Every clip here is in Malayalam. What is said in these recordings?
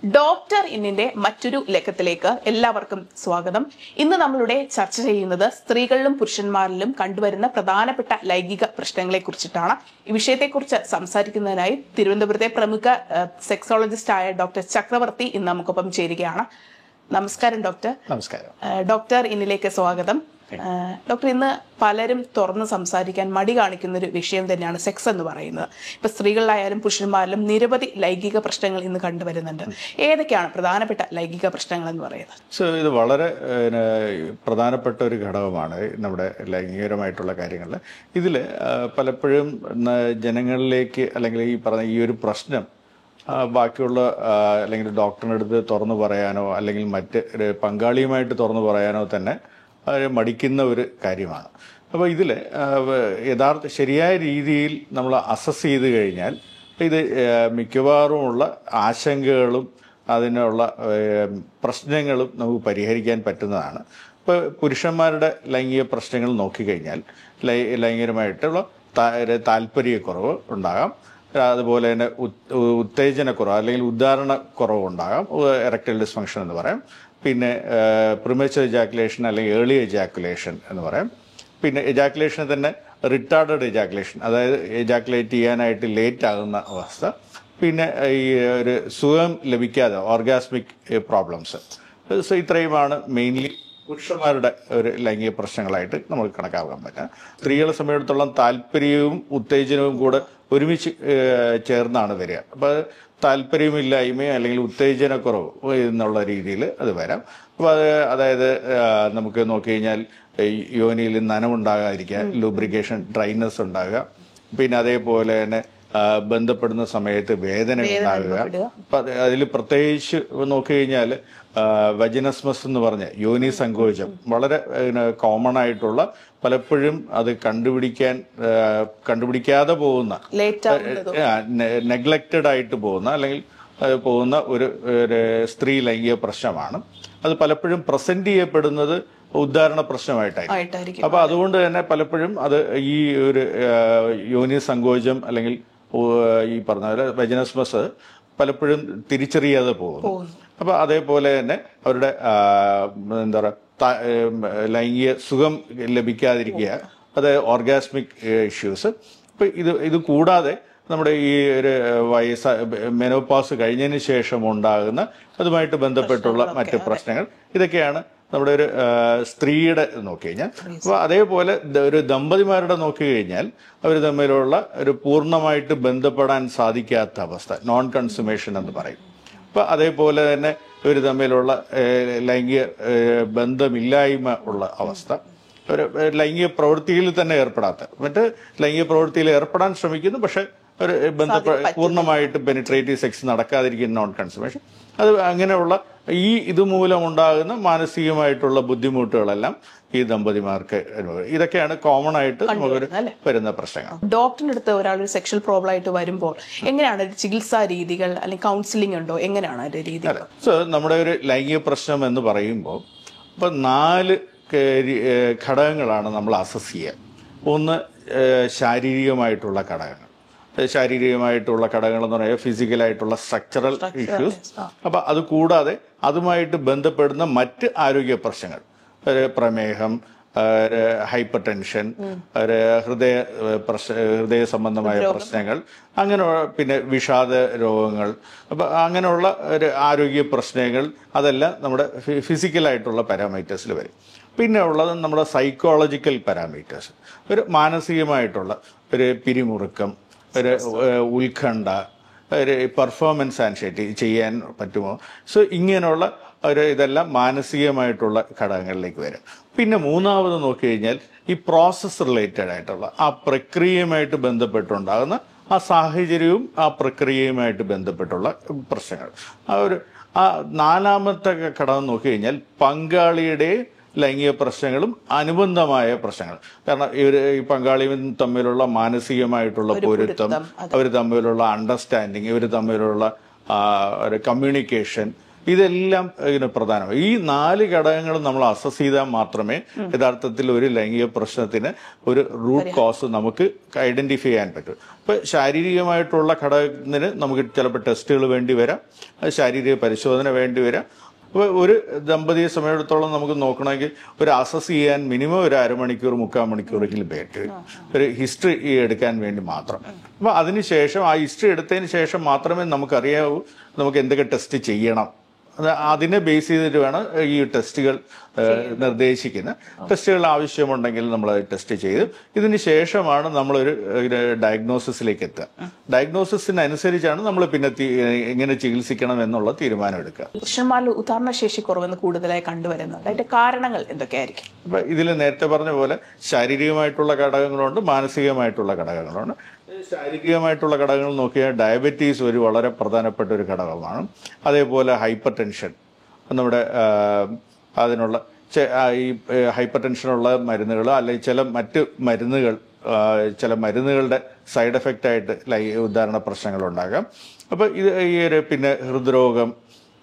ഡോക്ടർ ഇന്നിന്റെ മറ്റൊരു ലക്കത്തിലേക്ക് എല്ലാവർക്കും സ്വാഗതം. ഇന്ന് നമ്മളുടെ ചർച്ച ചെയ്യുന്നത് സ്ത്രീകളിലും പുരുഷന്മാരിലും കണ്ടുവരുന്ന പ്രധാനപ്പെട്ട ലൈംഗിക പ്രശ്നങ്ങളെ കുറിച്ചിട്ടാണ്. ഈ വിഷയത്തെക്കുറിച്ച് സംസാരിക്കുന്നതിനായി തിരുവനന്തപുരത്തെ പ്രമുഖ സെക്സോളജിസ്റ്റ് ആയ ഡോക്ടർ ചക്രവർത്തി ഇന്ന് നമുക്കൊപ്പം ചേരുകയാണ്. നമസ്കാരം ഡോക്ടർ. നമസ്കാരം. ഡോക്ടർ ഇന്നിലേക്ക് സ്വാഗതം. ഡോക്ടർ, ഇന്ന് പലരും തുറന്ന് സംസാരിക്കാൻ മടി കാണിക്കുന്ന ഒരു വിഷയം തന്നെയാണ് സെക്സ് എന്ന് പറയുന്നത്. ഇപ്പൊ സ്ത്രീകളിലായാലും പുരുഷന്മാരിലും നിരവധി ലൈംഗിക പ്രശ്നങ്ങൾ ഇന്ന് കണ്ടുവരുന്നുണ്ട്. ഏതൊക്കെയാണ് പ്രധാനപ്പെട്ട ലൈംഗിക പ്രശ്നങ്ങൾ എന്ന് പറയുന്നത്? ഇത് വളരെ പ്രധാനപ്പെട്ട ഒരു ഘടകമാണ് നമ്മുടെ ലൈംഗികപരമായിട്ടുള്ള കാര്യങ്ങളിൽ. ഇതിൽ പലപ്പോഴും ജനങ്ങളിലേക്ക് അല്ലെങ്കിൽ ഈ പറഞ്ഞ ഈ ഒരു പ്രശ്നം ബാക്കിയുള്ള അല്ലെങ്കിൽ ഡോക്ടറിൻ്റെ അടുത്ത് തുറന്നു പറയാനോ അല്ലെങ്കിൽ മറ്റ് പങ്കാളിയുമായിട്ട് തുറന്നു പറയാനോ തന്നെ മടിക്കുന്ന ഒരു കാര്യമാണ്. അപ്പോൾ ഇതിൽ ശരിയായ രീതിയിൽ നമ്മൾ അസസ് ചെയ്ത് കഴിഞ്ഞാൽ ഇത് മിക്കവാറുമുള്ള ആശങ്കകളും അതിനുള്ള പ്രശ്നങ്ങളും നമുക്ക് പരിഹരിക്കാൻ പറ്റുന്നതാണ്. ഇപ്പോൾ പുരുഷന്മാരുടെ ലൈംഗിക പ്രശ്നങ്ങൾ നോക്കിക്കഴിഞ്ഞാൽ ലൈംഗികമായിട്ടുള്ള താല്പര്യക്കുറവ് ഉണ്ടാകാം, അതുപോലെ തന്നെ ഉത്തേജനക്കുറവ് അല്ലെങ്കിൽ ഉദ്ധാരണക്കുറവ് ഉണ്ടാകാം, എറക്ടൈൽ ഡിസ്ഫങ്ഷൻ എന്ന് പറയാം. പിന്നെ പ്രിമേച്ചർ എജാക്കുലേഷൻ അല്ലെങ്കിൽ ഏർലി എജാക്കുലേഷൻ എന്ന് പറയാം. പിന്നെ എജാക്കുലേഷൻ തന്നെ റിട്ടാർഡഡ് എജാക്കുലേഷൻ, അതായത് എജാക്കുലേറ്റ് ചെയ്യാനായിട്ട് ലേറ്റ് ആകുന്ന അവസ്ഥ. പിന്നെ ഈ ഒരു സുഖം ലഭിക്കാതെ ഓർഗാസ്മിക് പ്രോബ്ലംസ്. സോ ഇത്രയുമാണ് മെയിൻലി പുരുഷന്മാരുടെ ഒരു ലൈംഗിക പ്രശ്നങ്ങളായിട്ട് നമുക്ക് കണക്കാക്കാൻ പറ്റുക. സ്ത്രീകളെ സംബന്ധിച്ചിടത്തോളം താല്പര്യവും ഉത്തേജനവും കൂടെ ഒരുമിച്ച് ചേർന്നാണ് വരിക. അപ്പോൾ താല്പര്യമില്ലായ്മയോ അല്ലെങ്കിൽ ഉത്തേജനക്കുറവ് എന്നുള്ള രീതിയിൽ അത് വരാം. അപ്പോൾ അതായത് നമുക്ക് നോക്കിക്കഴിഞ്ഞാൽ യോനിയിൽ നനവുണ്ടാകാതിരിക്കുക, ലൂബ്രിക്കേഷൻ ഡ്രൈനെസ് ഉണ്ടാകുക, പിന്നെ അതേപോലെ തന്നെ ബന്ധപ്പെടുന്ന സമയത്ത് വേദന ഉണ്ടാകുക. അപ്പം അതിൽ പ്രത്യേകിച്ച് നോക്കിക്കഴിഞ്ഞാൽ വജിനസ്മസ് എന്ന് പറഞ്ഞ യോനി സങ്കോചം വളരെ കോമൺ ആയിട്ടുള്ള, പലപ്പോഴും അത് കണ്ടുപിടിക്കാതെ പോകുന്ന, നെഗ്ലക്റ്റഡ് ആയിട്ട് പോകുന്ന ഒരു സ്ത്രീ ലൈംഗിക പ്രശ്നമാണ്. അത് പലപ്പോഴും പ്രസന്റ് ചെയ്യപ്പെടുന്നത് ഉദ്ധാരണ പ്രശ്നമായിട്ടായിരിക്കും. അപ്പൊ അതുകൊണ്ട് തന്നെ പലപ്പോഴും അത് ഈ ഒരു യോനി സങ്കോചം അല്ലെങ്കിൽ ഈ പറഞ്ഞ പോലെ വജിനസ്മസ് പലപ്പോഴും തിരിച്ചറിയാതെ പോകുന്നു. അപ്പൊ അതേപോലെ തന്നെ അവരുടെ എന്താ പറയുക ലൈംഗിക സുഖം ലഭിക്കാതിരിക്കുക, അത് ഓർഗാസ്മിക് ഇഷ്യൂസ്. ഇപ്പൊ ഇത് കൂടാതെ നമ്മുടെ ഈ ഒരു മെനോപാസ് കഴിഞ്ഞതിന് ശേഷം ഉണ്ടാകുന്ന അതുമായിട്ട് ബന്ധപ്പെട്ടുള്ള മറ്റ് പ്രശ്നങ്ങൾ, ഇതൊക്കെയാണ് നമ്മുടെ ഒരു സ്ത്രീയുടെ നോക്കിക്കഴിഞ്ഞാൽ. അപ്പോൾ അതേപോലെ ഒരു ദമ്പതിമാരുടെ നോക്കിക്കഴിഞ്ഞാൽ അവർ തമ്മിലുള്ള ഒരു പൂർണ്ണമായിട്ട് ബന്ധപ്പെടാൻ സാധിക്കാത്ത അവസ്ഥ, നോൺ കൺസുമേഷൻ എന്ന് പറയും. അപ്പോൾ അതേപോലെ തന്നെ ഇവർ തമ്മിലുള്ള ലൈംഗിക ബന്ധമില്ലായ്മ ഉള്ള അവസ്ഥ, ഒരു ലൈംഗിക പ്രവൃത്തിയിൽ തന്നെ ഏർപ്പെടാത്ത, മറ്റ് ലൈംഗിക പ്രവൃത്തിയിൽ ഏർപ്പെടാൻ ശ്രമിക്കുന്നു പക്ഷെ ഒരു പൂർണ്ണമായിട്ട് പെനിട്രേറ്റീവ് സെക്സ് നടക്കാതിരിക്കുന്ന നോൺ കൺസുമേഷൻ. അത് അങ്ങനെയുള്ള ഇതുമൂലം ഉണ്ടാകുന്ന മാനസികമായിട്ടുള്ള ബുദ്ധിമുട്ടുകളെല്ലാം ഈ ദമ്പതിമാർക്ക് ഇതൊക്കെയാണ് കോമൺ ആയിട്ട് വരുന്ന പ്രശ്നങ്ങൾ. ഡോക്ടറിന്റെ അടുത്ത് ഒരാൾ ഒരു സെക്ഷൽ പ്രോബ്ലം ആയിട്ട് വരുമ്പോൾ എങ്ങനെയാണ് ചികിത്സാ രീതികൾ അല്ലെങ്കിൽ കൗൺസിലിംഗ് ഉണ്ടോ, എങ്ങനെയാണ് അതിന്റെ രീതി? സോ നമ്മുടെ ഒരു ലൈംഗിക പ്രശ്നം എന്ന് പറയുമ്പോൾ ഇപ്പൊ 4 ഘടകങ്ങളാണ് നമ്മൾ അസസ് ചെയ്യുക. ഒന്ന് ശാരീരികമായിട്ടുള്ള ഘടകങ്ങൾ. ശാരീരികമായിട്ടുള്ള ഘടകങ്ങൾ എന്ന് പറയുന്നത് ഫിസിക്കലായിട്ടുള്ള സ്ട്രക്ചറൽ ഇഷ്യൂസ്. അപ്പൊ അത് കൂടാതെ അതുമായിട്ട് ബന്ധപ്പെടുന്ന മറ്റ് ആരോഗ്യ പ്രശ്നങ്ങൾ, പ്രമേഹം, ഹൈപ്പർ ടെൻഷൻ, ഹൃദയ സംബന്ധമായ പ്രശ്നങ്ങൾ, അങ്ങനെ പിന്നെ വിഷാദ രോഗങ്ങൾ. അപ്പൊ അങ്ങനെയുള്ള ഒരു ആരോഗ്യ പ്രശ്നങ്ങൾ അതെല്ലാം നമ്മുടെ ഫിസിക്കലായിട്ടുള്ള പാരാമീറ്റേഴ്സിൽ വരും. പിന്നെ ഉള്ളത് നമ്മുടെ സൈക്കോളജിക്കൽ പാരാമീറ്റേഴ്സ്, ഒരു മാനസികമായിട്ടുള്ള ഒരു പിരിമുറുക്കം, ഒരു ഉത്കണ്ഠ, ഒരു പെർഫോമൻസ് ആൻസൈറ്റി, ചെയ്യാൻ പറ്റുമോ. സോ ഇങ്ങനെയുള്ള ഇതെല്ലാം മാനസികമായിട്ടുള്ള ഘടകങ്ങളിലേക്ക് വരും. പിന്നെ മൂന്നാമത് നോക്കിക്കഴിഞ്ഞാൽ ഈ പ്രോസസ് റിലേറ്റഡ് ആയിട്ടുള്ള ആ പ്രക്രിയയുമായിട്ട് ബന്ധപ്പെട്ടുണ്ടാകുന്ന ആ സാഹചര്യവും ആ പ്രക്രിയയുമായിട്ട് ബന്ധപ്പെട്ടുള്ള പ്രശ്നങ്ങൾ. ആ നാലാമത്തെ ഘടകം നോക്കിക്കഴിഞ്ഞാൽ പങ്കാളിയുടെ ലൈംഗിക പ്രശ്നങ്ങളും അനുബന്ധമായ പ്രശ്നങ്ങൾ. കാരണം ഈ പങ്കാളിയും തമ്മിലുള്ള മാനസികമായിട്ടുള്ള പൊരുത്തം, അവർ തമ്മിലുള്ള അണ്ടർസ്റ്റാൻഡിങ്, ഇവർ തമ്മിലുള്ള ഒരു കമ്മ്യൂണിക്കേഷൻ, ഇതെല്ലാം പ്രധാനമാണ്. ഈ 4 ഘടകങ്ങളും നമ്മൾ അസസ് ചെയ്താൽ മാത്രമേ യഥാർത്ഥത്തിൽ ഒരു ലൈംഗിക പ്രശ്നത്തിന് ഒരു റൂട്ട് കോസ് നമുക്ക് ഐഡന്റിഫൈ ചെയ്യാൻ പറ്റും. ഇപ്പൊ ശാരീരികമായിട്ടുള്ള ഘടകത്തിന് നമുക്ക് ചിലപ്പോൾ ടെസ്റ്റുകൾ വേണ്ടി വരാം, ശാരീരിക പരിശോധന വേണ്ടി വരാം. അപ്പോൾ ഒരു ദമ്പതിയെ സമയത്തോളം നമുക്ക് നോക്കണമെങ്കിൽ ഒരു അസസ് ചെയ്യാൻ മിനിമം ഒരു അരമണിക്കൂർ 3/4 മണിക്കൂറെങ്കിലും വേണ്ടി ഒരു ഹിസ്റ്ററി എടുക്കാൻ വേണ്ടി മാത്രം. അപ്പോൾ അതിനുശേഷം ആ ഹിസ്റ്ററി എടുത്തതിന് ശേഷം മാത്രമേ നമുക്കറിയാവൂ നമുക്ക് എന്തൊക്കെ ടെസ്റ്റ് ചെയ്യണം. അതിനെ ബേസ് ചെയ്തിട്ട് വേണം ഈ ടെസ്റ്റുകൾ നിർദ്ദേശിക്കുന്ന ടെസ്റ്റുകൾ ആവശ്യമുണ്ടെങ്കിൽ നമ്മൾ ടെസ്റ്റ് ചെയ്ത് ഇതിന് ശേഷമാണ് നമ്മളൊരു ഡയഗ്നോസിസിലേക്ക് എത്തുക. ഡയഗ്നോസിസിനനുസരിച്ചാണ് നമ്മൾ പിന്നെ എങ്ങനെ ചികിത്സിക്കണം എന്നുള്ള തീരുമാനം എടുക്കുക. പുരുഷന്മാരിൽ ഉദാഹരണശേഷി കുറവെന്ന് കൂടുതലായി കണ്ടുവരുന്നുണ്ട്. അതിന്റെ കാരണങ്ങൾ എന്തൊക്കെയായിരിക്കും? അപ്പൊ ഇതിൽ നേരത്തെ പറഞ്ഞ പോലെ ശാരീരികമായിട്ടുള്ള ഘടകങ്ങളുണ്ട്, മാനസികമായിട്ടുള്ള ഘടകങ്ങളുണ്ട്. ശാരീരികമായിട്ടുള്ള ഘടകങ്ങൾ നോക്കിയാൽ ഡയബറ്റീസ് ഒരു വളരെ പ്രധാനപ്പെട്ട ഒരു ഘടകമാണ്. അതേപോലെ ഹൈപ്പർ ടെൻഷൻ, നമ്മുടെ അതിനുള്ള ഈ ഹൈപ്പർ ടെൻഷനുള്ള മരുന്നുകൾ അല്ലെങ്കിൽ ചില മറ്റ് മരുന്നുകൾ, ചില മരുന്നുകളുടെ സൈഡ് എഫക്റ്റ് ആയിട്ട് ഉദാഹരണ പ്രശ്നങ്ങൾ ഉണ്ടാകാം. അപ്പോൾ ഇത് ഈ ഒരു പിന്നെ ഹൃദ്രോഗം,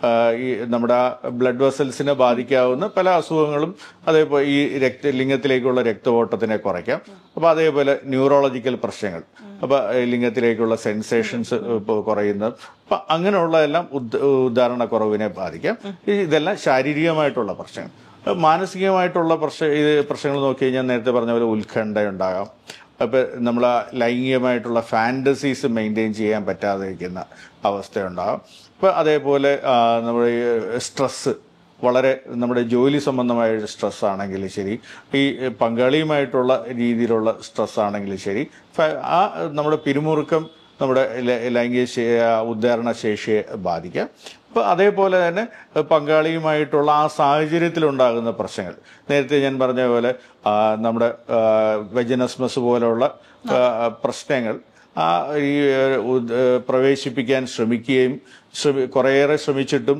ഈ നമ്മുടെ ബ്ലഡ് വെസൽസിനെ ബാധിക്കാവുന്ന പല അസുഖങ്ങളും, അതേപോലെ ഈ ലിംഗത്തിലേക്കുള്ള രക്തഓട്ടത്തിനെ കുറയ്ക്കാം. അപ്പോൾ അതേപോലെ ന്യൂറോളജിക്കൽ പ്രശ്നങ്ങൾ, അപ്പോൾ ലിംഗത്തിലേക്കുള്ള സെൻസേഷൻസ് കുറയുന്നത്, അപ്പം അങ്ങനെയുള്ളതെല്ലാം ഉദാഹരണക്കുറവിനെ ബാധിക്കാം. ഇതെല്ലാം ശാരീരികമായിട്ടുള്ള പ്രശ്നങ്ങൾ. മാനസികമായിട്ടുള്ള പ്രശ്നങ്ങൾ നോക്കി കഴിഞ്ഞാൽ നേരത്തെ പറഞ്ഞ പോലെ ഉത്കണ്ഠ ഉണ്ടാകാം. അപ്പം നമ്മൾ ലൈംഗികമായിട്ടുള്ള ഫാൻറ്റസീസ് മെയിൻറ്റെയിൻ ചെയ്യാൻ പറ്റാതിരിക്കുന്ന അവസ്ഥയുണ്ടാകും. ഇപ്പം അതേപോലെ നമ്മുടെ സ്ട്രെസ്സ്, വളരെ നമ്മുടെ ജോലി സംബന്ധമായ സ്ട്രെസ് ആണെങ്കിൽ ശരി, ഈ പങ്കാളിയുമായിട്ടുള്ള രീതിയിലുള്ള സ്ട്രെസ് ആണെങ്കിൽ ശരി, ആ നമ്മുടെ പിരിമുറുക്കം നമ്മുടെ ലൈംഗിക ഉദ്ധാരണ ശേഷിയെ ബാധിക്കാം. അപ്പോൾ അതേപോലെ തന്നെ പങ്കാളിയുമായിട്ടുള്ള ആ സാഹചര്യത്തിലുണ്ടാകുന്ന പ്രശ്നങ്ങൾ, നേരത്തെ ഞാൻ പറഞ്ഞ പോലെ നമ്മുടെ വെജനസ്മസ് പോലെയുള്ള പ്രശ്നങ്ങൾ ഈ പ്രവേശിപ്പിക്കാൻ ശ്രമിക്കുകയും കുറേയേറെ ശ്രമിച്ചിട്ടും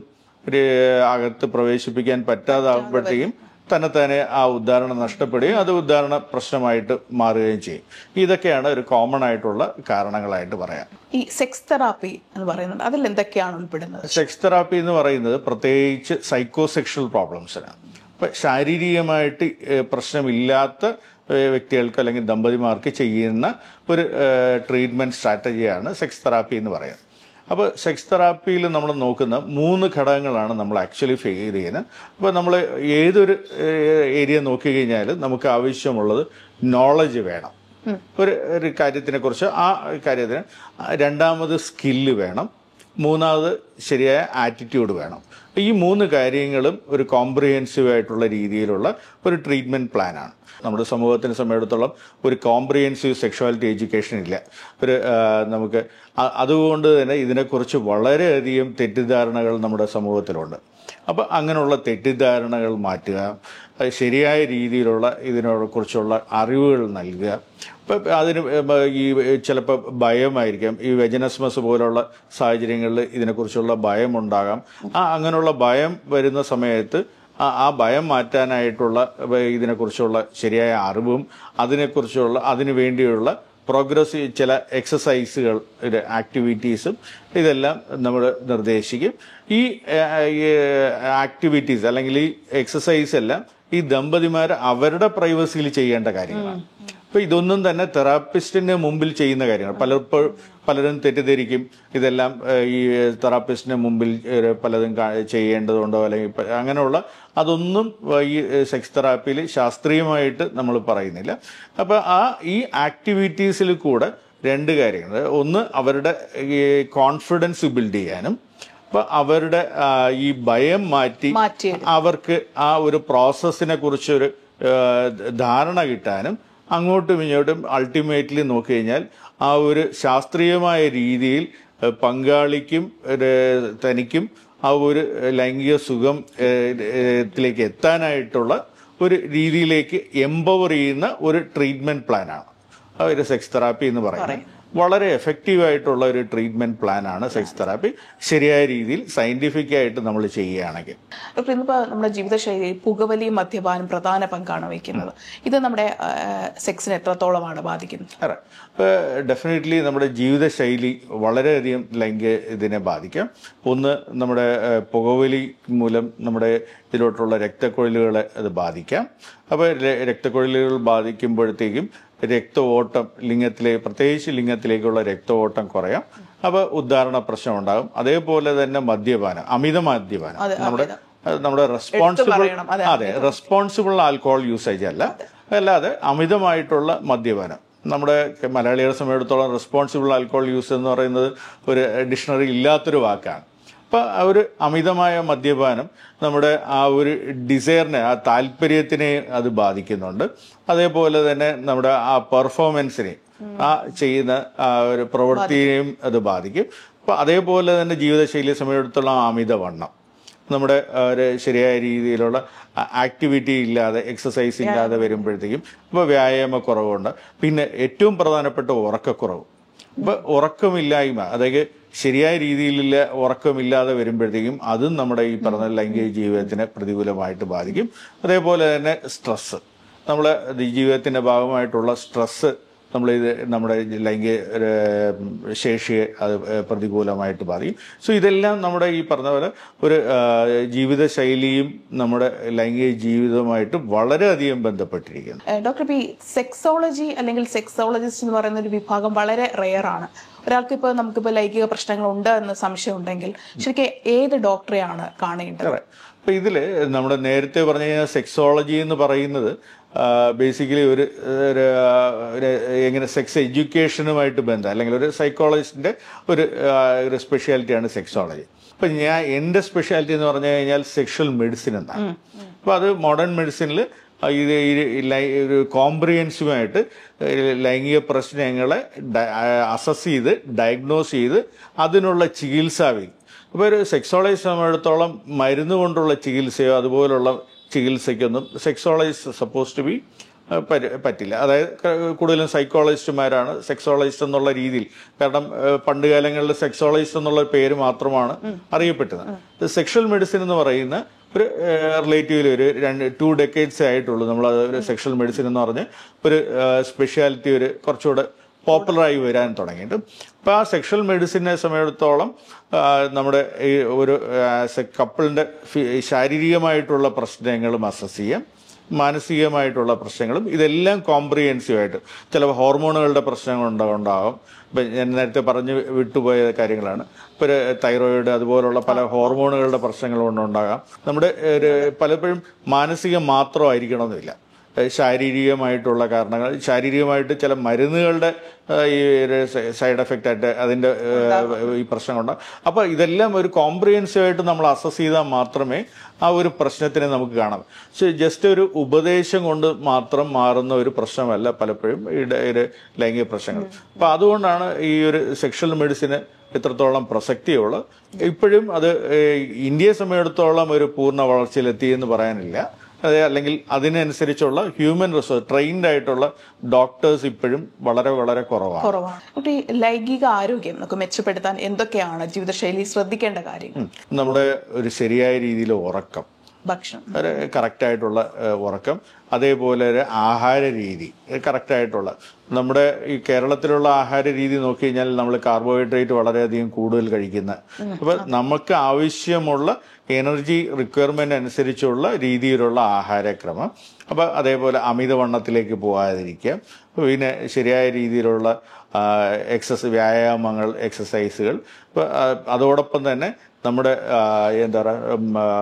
അകത്ത് പ്രവേശിപ്പിക്കാൻ പറ്റാതാകുമ്പോഴത്തേക്കും തന്നെ ആ ഉദ്ധാരണം നഷ്ടപ്പെടുകയും അത് ഉദ്ധാരണ പ്രശ്നമായിട്ട് മാറുകയും ചെയ്യും. ഇതൊക്കെയാണ് ഒരു കോമൺ ആയിട്ടുള്ള കാരണങ്ങളായിട്ട് പറയാം. ഈ സെക്സ് തെറാപ്പി എന്ന് പറയുന്നത് അതിൽ എന്തൊക്കെയാണ് ഉൾപ്പെടുന്നത്? സെക്സ് തെറാപ്പി എന്ന് പറയുന്നത് പ്രത്യേകിച്ച് സൈക്കോസെക്ഷൽ പ്രോബ്ലംസിനാണ്. ഇപ്പം ശാരീരികമായിട്ട് പ്രശ്നമില്ലാത്ത വ്യക്തികൾക്ക് അല്ലെങ്കിൽ ദമ്പതിമാർക്ക് ചെയ്യുന്ന ഒരു ട്രീറ്റ്മെൻറ്റ് സ്ട്രാറ്റജിയാണ് സെക്സ് തെറാപ്പി എന്ന് പറയുന്നത്. അപ്പോൾ സെക്സ് തെറാപ്പിയിൽ നമ്മൾ നോക്കുന്ന 3 ഘടകങ്ങളാണ് നമ്മൾ ആക്ച്വലി ഫെയിൽ ചെയ്യുന്നത്. അപ്പോൾ നമ്മൾ ഏതൊരു ഏരിയ നോക്കിക്കഴിഞ്ഞാൽ നമുക്ക് ആവശ്യമുള്ളത് നോളജ് വേണം ഒരു കാര്യത്തിനെ കുറിച്ച്. ആ കാര്യത്തിന് രണ്ടാമത് സ്കില്ല് വേണം, മൂന്നാമത് ശരിയായ ആറ്റിറ്റ്യൂഡ് വേണം. ഈ 3 കാര്യങ്ങളും ഒരു കോംപ്രിഹെൻസീവ് ആയിട്ടുള്ള രീതിയിലുള്ള ഒരു ട്രീറ്റ്മെൻറ്റ് പ്ലാനാണ്. നമ്മുടെ സമൂഹത്തിനെ സംബന്ധിച്ചിടത്തോളം ഒരു കോംപ്രിഹെൻസീവ് സെക്ഷുവാലിറ്റി എഡ്യൂക്കേഷൻ ഇല്ല. നമുക്ക് അതുകൊണ്ട് തന്നെ ഇതിനെക്കുറിച്ച് വളരെയധികം തെറ്റിദ്ധാരണകൾ നമ്മുടെ സമൂഹത്തിലുണ്ട്. അപ്പോൾ അങ്ങനെയുള്ള തെറ്റിദ്ധാരണകൾ മാറ്റുക, ശരിയായ രീതിയിലുള്ള ഇതിനെക്കുറിച്ചുള്ള അറിവുകൾ നൽകുക. ഇപ്പം അതിന് ഈ ചിലപ്പോൾ ഭയമായിരിക്കാം, ഈ വെജനസ്മസ് പോലുള്ള സാഹചര്യങ്ങളിൽ ഇതിനെക്കുറിച്ചുള്ള ഭയമുണ്ടാകാം. അങ്ങനെയുള്ള ഭയം വരുന്ന സമയത്ത് ആ ഭയം മാറ്റാനായിട്ടുള്ള ഇതിനെക്കുറിച്ചുള്ള ശരിയായ അറിവും അതിനു വേണ്ടിയുള്ള പ്രോഗ്രസീവ് ചില എക്സസൈസുകൾ, ആക്ടിവിറ്റീസും ഇതെല്ലാം നമ്മൾ നിർദ്ദേശിക്കും. ഈ ആക്ടിവിറ്റീസ് അല്ലെങ്കിൽ ഈ എക്സസൈസ് എല്ലാം ഈ ദമ്പതിമാർ അവരുടെ പ്രൈവസിയിൽ ചെയ്യേണ്ട കാര്യങ്ങളാണ്. അപ്പോൾ ഇതൊന്നും തന്നെ തെറാപ്പിസ്റ്റിന്റെ മുമ്പിൽ ചെയ്യുന്ന കാര്യങ്ങൾ. പലരും തെറ്റിദ്ധരിക്കും ഇതെല്ലാം ഈ തെറാപ്പിസ്റ്റിന്റെ മുമ്പിൽ പലതും ചെയ്യേണ്ടതുണ്ടോ അല്ലെങ്കിൽ അങ്ങനെയുള്ള അതൊന്നും ഈ സെക്സ് തെറാപ്പിയിൽ ശാസ്ത്രീയമായിട്ട് നമ്മൾ പറയുന്നില്ല. അപ്പോൾ ഈ ആക്ടിവിറ്റീസിൽ കൂടെ 2 കാര്യങ്ങൾ, ഒന്ന് അവരുടെ ഈ കോൺഫിഡൻസ് ബിൽഡ് ചെയ്യാനും, അപ്പോൾ അവരുടെ ഈ ഭയം മാറ്റി അവർക്ക് ആ ഒരു പ്രോസസ്സിനെ കുറിച്ചൊരു ധാരണ കിട്ടാനും, അങ്ങോട്ടും ഇങ്ങോട്ടും അൾട്ടിമേറ്റ്ലി നോക്കിക്കഴിഞ്ഞാൽ ആ ഒരു ശാസ്ത്രീയമായ രീതിയിൽ പങ്കാളിക്കും തനിക്കും ആ ഒരു ലൈംഗിക സുഖത്തിലേക്ക് എത്താനായിട്ടുള്ള ഒരു രീതിയിലേക്ക് എംപവർ ചെയ്യുന്ന ഒരു ട്രീറ്റ്മെന്റ് പ്ലാനാണ് ഒരു സെക്സ് തെറാപ്പി എന്ന് പറയുന്നത്. വളരെ എഫക്റ്റീവായിട്ടുള്ള ഒരു ട്രീറ്റ്മെന്റ് പ്ലാനാണ് സെക്സ് തെറാപ്പി, ശരിയായ രീതിയിൽ സയന്റിഫിക് ആയിട്ട് നമ്മൾ ചെയ്യുകയാണെങ്കിൽ. ഡോക്ടർ, ഇന്നിപ്പോൾ നമ്മുടെ ജീവിതശൈലിയിൽ പുകവലി, മദ്യപാനം പ്രധാന പങ്കാണ് വഹിക്കുന്നത്. ഇത് നമ്മുടെ സെക്സിനെ എത്രത്തോളമാണ് ബാധിക്കുന്നത്? ഇപ്പോൾ ഡെഫിനറ്റ്ലി നമ്മുടെ ജീവിതശൈലി വളരെയധികം ഇതിനെ ബാധിക്കാം. ഒന്ന്, നമ്മുടെ പുകവലി മൂലം നമ്മുടെ ഇതിലോട്ടുള്ള രക്തക്കൊഴലുകളെ അത് ബാധിക്കാം. അപ്പോൾ രക്തക്കൊഴലുകൾ ബാധിക്കുമ്പോഴത്തേക്കും രക്ത ഓട്ടം പ്രത്യേകിച്ച് ലിംഗത്തിലേക്കുള്ള രക്ത ഓട്ടം കുറയാം. അപ്പോൾ ഉദ്ധാരണ പ്രശ്നം ഉണ്ടാകും. അതേപോലെ തന്നെ മദ്യപാനം, അമിത മദ്യപാനം, നമ്മുടെ റെസ്പോൺസിബിൾ ആൽക്കഹോൾ യൂസേജ് അല്ലാതെ അമിതമായിട്ടുള്ള മദ്യപാനം. നമ്മുടെ മലയാളികളെ സംബന്ധിച്ചിടത്തോളം റെസ്പോൺസിബിൾ ആൽക്കഹോൾ യൂസ് എന്ന് പറയുന്നത് ഒരു ഡിക്ഷണറി ഇല്ലാത്തൊരു വാക്കാണ്. അപ്പം ഒരു അമിതമായ മദ്യപാനം നമ്മുടെ ആ ഒരു ഡിസയറിനെ, ആ താല്പര്യത്തിനെ അത് ബാധിക്കുന്നുണ്ട്. അതേപോലെ തന്നെ നമ്മുടെ ആ പെർഫോമൻസിനെ, ആ ചെയ്യുന്ന ആ ഒരു പ്രവൃത്തിയെയും അത് ബാധിക്കും. അപ്പം അതേപോലെ തന്നെ ജീവിതശൈലിയെ സംബന്ധിച്ചിടത്തോളം അമിതവണ്ണം, നമ്മുടെ ഒരു ശരിയായ രീതിയിലുള്ള ആക്ടിവിറ്റി ഇല്ലാതെ, എക്സസൈസ് ഇല്ലാതെ വരുമ്പോഴത്തേക്കും ഇപ്പോൾ വ്യായാമക്കുറവുണ്ട്. പിന്നെ ഏറ്റവും പ്രധാനപ്പെട്ട ഉറക്കക്കുറവ്. ഇപ്പോൾ ഉറക്കമില്ലായ്മ, അതായത് ശരിയായ രീതിയിലുള്ള ഉറക്കമില്ലാതെ വരുമ്പോഴത്തേക്കും അതും നമ്മുടെ ഈ പറഞ്ഞ ലൈംഗിക ജീവിതത്തിനെ പ്രതികൂലമായിട്ട് ബാധിക്കും. അതേപോലെ തന്നെ സ്ട്രെസ്സ്, നമ്മളെ ജീവിതത്തിന്റെ ഭാഗമായിട്ടുള്ള സ്ട്രെസ്സ് നമ്മുടെ ലൈംഗിക ശേഷിയെ അത് പ്രതികൂലമായിട്ട് ബാധിക്കും. സോ ഇതെല്ലാം നമ്മുടെ ഈ പറഞ്ഞ പോലെ ഒരു ജീവിതശൈലിയും നമ്മുടെ ലൈംഗിക ജീവിതവുമായിട്ട് വളരെയധികം ബന്ധപ്പെട്ടിരിക്കുന്നു. ഡോക്ടർ, ഈ സെക്സോളജി അല്ലെങ്കിൽ സെക്സോളജിസ്റ്റ് എന്ന് പറയുന്ന ഒരു വിഭാഗം വളരെ റെയർ ആണ്. ഒരാൾക്കിപ്പോൾ നമുക്കിപ്പോൾ ലൈംഗിക പ്രശ്നങ്ങൾ ഉണ്ട് എന്ന് സംശയം ഉണ്ടെങ്കിൽ ശരിക്കും ഏത് ഡോക്ടറെയാണ് കാണേണ്ടത്? അപ്പൊ ഇതില് നമ്മുടെ നേരത്തെ പറഞ്ഞു കഴിഞ്ഞാൽ സെക്സോളജി എന്ന് പറയുന്നത് ബേസിക്കലി ഒരു എങ്ങനെ സെക്സ് എഡ്യൂക്കേഷനുമായിട്ട് ബന്ധം, അല്ലെങ്കിൽ ഒരു സൈക്കോളജിസ്റ്റിന്റെ ഒരു സ്പെഷ്യാലിറ്റിയാണ് സെക്സോളജി. അപ്പൊ എന്റെ സ്പെഷ്യാലിറ്റി എന്ന് പറഞ്ഞു കഴിഞ്ഞാൽ സെക്ഷൽ മെഡിസിൻ എന്നാണ്. അപ്പൊ അത് മോഡേൺ മെഡിസിനിൽ ഒരു കോംപ്രിഹെൻസീവായിട്ട് ലൈംഗിക പ്രശ്നങ്ങളെ അസസ് ചെയ്ത് ഡയഗ്നോസ് ചെയ്ത് അതിനുള്ള ചികിത്സാവിധി. അപ്പോൾ ഒരു സെക്സോളജിസ്റ്റ് സംബന്ധിച്ചിടത്തോളം മരുന്ന് കൊണ്ടുള്ള ചികിത്സയോ അതുപോലുള്ള ചികിത്സയ്ക്കൊന്നും സെക്സോളജിസ്റ്റ് സപ്പോസ് ടു ബി പറ്റില്ല. അതായത് കൂടുതലും സൈക്കോളജിസ്റ്റുമാരാണ് സെക്സോളജിസ്റ്റ് എന്നുള്ള രീതിയിൽ. കാരണം പണ്ട് കാലങ്ങളിൽ സെക്സോളജിസ്റ്റ് എന്നുള്ള പേര് മാത്രമാണ് അറിയപ്പെട്ടത്. സെക്ഷൽ മെഡിസിൻ എന്ന് പറയുന്ന ഒരു റിലേറ്റീവ്ലി ഒരു 2 decades ആയിട്ടുള്ളൂ നമ്മൾ ഒരു സെക്ഷൽ മെഡിസിൻ എന്ന് പറഞ്ഞ് ഒരു സ്പെഷ്യാലിറ്റി കുറച്ചുകൂടെ പോപ്പുലറായി വരാൻ തുടങ്ങിയിട്ട്. അപ്പോൾ ആ സെക്ഷൽ മെഡിസിനെ സമയത്തോളം നമ്മുടെ ഈ ഒരു കപ്പിളിൻ്റെ ശാരീരികമായിട്ടുള്ള പ്രശ്നങ്ങളും അസസ് ചെയ്യാം, മാനസികമായിട്ടുള്ള പ്രശ്നങ്ങളും, ഇതെല്ലാം കോംപ്രിഹെൻസീവായിട്ട്. ചില ഹോർമോണുകളുടെ പ്രശ്നങ്ങളുണ്ടാകും. ഇപ്പം ഞാൻ നേരത്തെ പറഞ്ഞു വിട്ടുപോയ കാര്യങ്ങളാണ്. ഇപ്പോൾ തൈറോയിഡ് അതുപോലുള്ള പല ഹോർമോണുകളുടെ പ്രശ്നങ്ങൾ കൊണ്ടുണ്ടാകാം. നമ്മുടെ പലപ്പോഴും മാനസികം മാത്രമായിരിക്കണമെന്നില്ല, ശാരീരികമായിട്ടുള്ള കാരണങ്ങൾ, ശാരീരികമായിട്ട് ചില മരുന്നുകളുടെ ഈ സൈഡ് എഫക്റ്റ് ആയിട്ട് അതിൻ്റെ ഈ പ്രശ്നങ്ങളുണ്ടാകും. അപ്പോൾ ഇതെല്ലാം ഒരു കോംപ്രിഹെൻസീവായിട്ട് നമ്മൾ അസസ് ചെയ്താൽ മാത്രമേ ആ ഒരു പ്രശ്നത്തിനെ നമുക്ക് കാണാം. പക്ഷേ ജസ്റ്റ് ഒരു ഉപദേശം കൊണ്ട് മാത്രം മാറുന്ന ഒരു പ്രശ്നമല്ല പലപ്പോഴും ഈ ലൈംഗിക പ്രശ്നങ്ങൾ. അപ്പോൾ അതുകൊണ്ടാണ് ഈ ഒരു സെക്ഷൽ മെഡിസിന് എത്രത്തോളം പ്രസക്തിയുള്ളത്. ഇപ്പോഴും അത് ഇന്ത്യയെ സംബന്ധിച്ചിടത്തോളം ഒരു പൂർണ്ണ വളർച്ചയിലെത്തി എന്ന് പറയാനില്ല. അല്ലെങ്കിൽ അതിനനുസരിച്ചുള്ള ഹ്യൂമൻ റിസോഴ്സ് ട്രെയിൻഡ് ആയിട്ടുള്ള ഡോക്ടേഴ്സ് ഇപ്പോഴും വളരെ വളരെ കുറവാണ്. ലൈംഗിക ആരോഗ്യം നമുക്ക് മെച്ചപ്പെടുത്താൻ എന്തൊക്കെയാണ് ജീവിതശൈലി ശ്രദ്ധിക്കേണ്ട കാര്യങ്ങൾ? നമ്മുടെ ഒരു ശരിയായ രീതിയിൽ ഉറക്കം, ഭക്ഷണം, ഒരു കറക്റ്റായിട്ടുള്ള ഉറക്കം, അതേപോലെ ഒരു ആഹാര രീതി കറക്റ്റായിട്ടുള്ള. നമ്മുടെ ഈ കേരളത്തിലുള്ള ആഹാര രീതി നോക്കി കഴിഞ്ഞാൽ നമ്മൾ കാർബോഹൈഡ്രേറ്റ് വളരെയധികം കൂടുതൽ കഴിക്കുന്ന, അപ്പൊ നമുക്ക് ആവശ്യമുള്ള എനർജി റിക്വയർമെന്റ് അനുസരിച്ചുള്ള രീതിയിലുള്ള ആഹാരക്രമം. അപ്പൊ അതേപോലെ അമിതവണ്ണത്തിലേക്ക് പോകാതിരിക്കുക, പിന്നെ ശരിയായ രീതിയിലുള്ള വ്യായാമങ്ങൾ, എക്സസൈസുകൾ. അതോടൊപ്പം തന്നെ നമ്മുടെ എന്താ പറയുക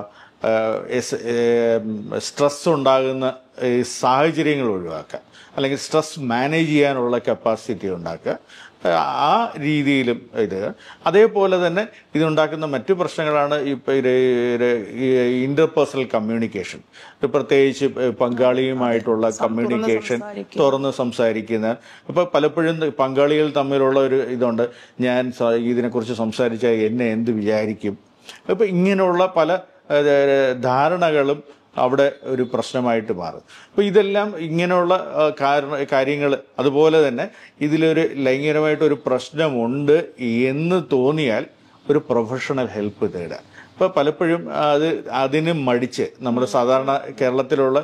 സ്ട്രെസ് ഉണ്ടാകുന്ന സാഹചര്യങ്ങൾ ഒഴിവാക്കുക, അല്ലെങ്കിൽ സ്ട്രെസ് മാനേജ് ചെയ്യാനുള്ള കപ്പാസിറ്റി ഉണ്ടാക്കുക. ആ രീതിയിലും ഇത്. അതേപോലെ തന്നെ ഇതുണ്ടാക്കുന്ന മറ്റു പ്രശ്നങ്ങളാണ് ഇപ്പം ഇന്റർപേഴ്സണൽ കമ്മ്യൂണിക്കേഷൻ, പ്രത്യേകിച്ച് പങ്കാളിയുമായിട്ടുള്ള കമ്മ്യൂണിക്കേഷൻ, തുറന്ന് സംസാരിക്കുന്ന. ഇപ്പം പലപ്പോഴും പങ്കാളികൾ തമ്മിലുള്ള ഒരു ഇതുണ്ട്, ഞാൻ ഇതിനെക്കുറിച്ച് സംസാരിച്ചാൽ എന്നെ എന്ത് വിചാരിക്കും. അപ്പം ഇങ്ങനെയുള്ള പല ധാരണകളും അവിടെ ഒരു പ്രശ്നമായിട്ട് മാറും. അപ്പോൾ ഇതെല്ലാം ഇങ്ങനെയുള്ള കാര്യങ്ങൾ, അതുപോലെ തന്നെ ഇതിലൊരു ലൈംഗികമായിട്ടൊരു പ്രശ്നമുണ്ട് എന്ന് തോന്നിയാൽ ഒരു പ്രൊഫഷണൽ ഹെൽപ്പ് തേടുക. ഇപ്പോൾ പലപ്പോഴും അതിന് മടിച്ച് നമ്മുടെ സാധാരണ കേരളത്തിലുള്ള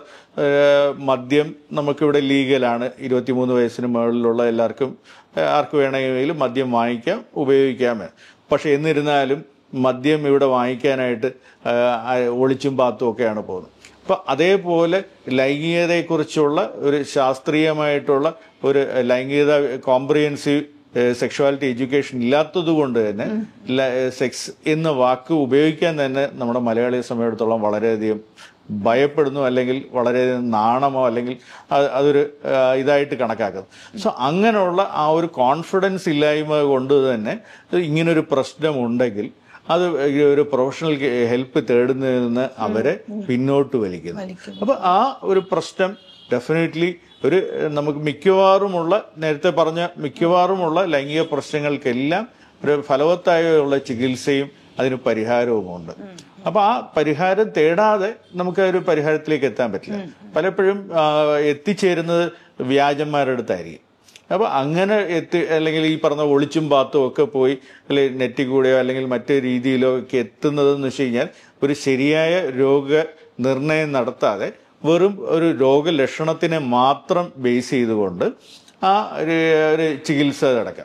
മദ്യം നമുക്കിവിടെ ലീഗലാണ്. 23 വയസ്സിന് മുകളിലുള്ള ആർക്ക് വേണമെങ്കിലും മദ്യം വാങ്ങിക്കാം, ഉപയോഗിക്കാം. പക്ഷെ എന്നിരുന്നാലും മദ്യം ഇവിടെ വാങ്ങിക്കാനായിട്ട് ഒളിച്ചും പാത്തും ഒക്കെയാണ് പോകുന്നത്. അപ്പോൾ അതേപോലെ ലൈംഗികതയെക്കുറിച്ചുള്ള ഒരു ശാസ്ത്രീയമായിട്ടുള്ള ഒരു ലൈംഗികത കോംപ്രിഹെൻസീവ് സെക്ഷുവാലിറ്റി എഡ്യൂക്കേഷൻ ഇല്ലാത്തത് കൊണ്ട് തന്നെ സെക്സ് എന്ന വാക്ക് ഉപയോഗിക്കാൻ തന്നെ നമ്മുടെ മലയാളിയെ സംബന്ധിച്ചിടത്തോളം വളരെയധികം ഭയപ്പെടുന്നു, അല്ലെങ്കിൽ വളരെയധികം നാണമോ അല്ലെങ്കിൽ അതൊരു ഇതായിട്ട് കണക്കാക്കുന്നു. സോ അങ്ങനെയുള്ള ആ ഒരു കോൺഫിഡൻസ് ഇല്ലായ്മ കൊണ്ട് തന്നെ ഇങ്ങനൊരു പ്രശ്നമുണ്ടെങ്കിൽ അത് ഒരു പ്രൊഫഷണൽ ഹെൽപ്പ് തേടുന്നതിൽ നിന്ന് അവരെ പിന്നോട്ട് വലിക്കുന്നു. അപ്പൊ ആ ഒരു പ്രശ്നം ഡെഫിനറ്റ്ലി നമുക്ക് നേരത്തെ പറഞ്ഞ മിക്കവാറുമുള്ള ലൈംഗിക പ്രശ്നങ്ങൾക്കെല്ലാം ഒരു ഫലവത്തായുള്ള ചികിത്സയും അതിന് പരിഹാരവുമുണ്ട്. അപ്പൊ ആ പരിഹാരം തേടാതെ നമുക്ക് ഒരു പരിഹാരത്തിലേക്ക് എത്താൻ പറ്റില്ല. പലപ്പോഴും എത്തിച്ചേരുന്നത് വ്യാജന്മാരുടെ അടുത്തായിരിക്കും. അപ്പൊ അങ്ങനെ അല്ലെങ്കിൽ ഈ പറഞ്ഞ ഒളിച്ചും പാത്തും ഒക്കെ പോയി അല്ലെങ്കിൽ നെറ്റിൽ കൂടെയോ അല്ലെങ്കിൽ മറ്റു രീതിയിലോ ഒക്കെ എത്തുന്നതെന്ന് വെച്ച് കഴിഞ്ഞാൽ ഒരു ശരിയായ രോഗനിർണയം നടത്താതെ വെറും ഒരു രോഗലക്ഷണത്തിനെ മാത്രം ബേസ് ചെയ്തുകൊണ്ട് ആ ഒരു ചികിത്സ നടക്കാം.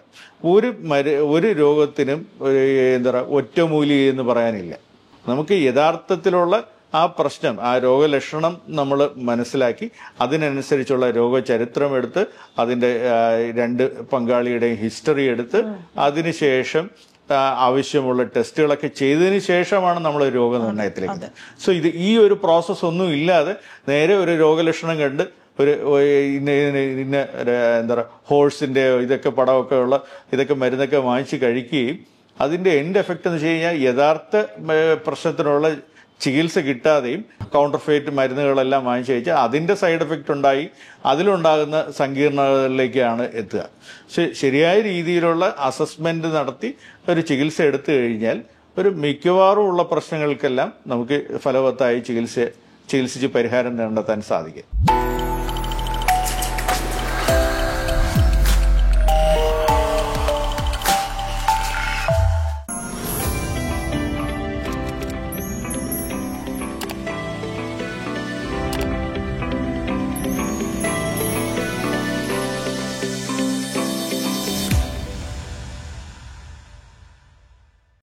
ഒരു രോഗത്തിനും ഒറ്റമൂലി എന്ന് പറയാനില്ല. നമുക്ക് യഥാർത്ഥത്തിലുള്ള ആ പ്രശ്നം, ആ രോഗലക്ഷണം നമ്മൾ മനസ്സിലാക്കി അതിനനുസരിച്ചുള്ള രോഗചരിത്രം എടുത്ത് അതിൻ്റെ 2 പങ്കാളിയുടെയും ഹിസ്റ്ററി എടുത്ത് അതിനുശേഷം ആവശ്യമുള്ള ടെസ്റ്റുകളൊക്കെ ചെയ്തതിന് ശേഷമാണ് നമ്മൾ രോഗനിർണയത്തിലേക്ക്. സോ ഈ ഒരു പ്രോസസ്സ് ഒന്നും ഇല്ലാതെ നേരെ ഒരു രോഗലക്ഷണം കണ്ട് ഹോഴ്സിന്റെ ഇതൊക്കെ പടമൊക്കെ ഉള്ള ഇതൊക്കെ മരുന്നൊക്കെ വാങ്ങിച്ച് കഴിക്കുകയും അതിന്റെ എൻഡ് എഫക്റ്റ് എന്ന് വെച്ച് കഴിഞ്ഞാൽ യഥാർത്ഥ പ്രശ്നത്തിനുള്ള ചികിത്സ കിട്ടാതെയും കൗണ്ടർഫെയ്റ്റ് മരുന്നുകളെല്ലാം വാങ്ങിച്ചു കഴിച്ചാൽ അതിന്റെ സൈഡ് എഫക്റ്റ് ഉണ്ടായി അതിലുണ്ടാകുന്ന സങ്കീർണതകളിലേക്കാണ് എത്തുക. ശരിയായ രീതിയിലുള്ള അസസ്മെന്റ് നടത്തി ഒരു ചികിത്സ എടുത്തു കഴിഞ്ഞാൽ ഒരു മിക്കവാറും ഉള്ള പ്രശ്നങ്ങൾക്കെല്ലാം നമുക്ക് ഫലവത്തായി ചികിത്സിച്ച് പരിഹാരം കണ്ടെത്താൻ സാധിക്കും.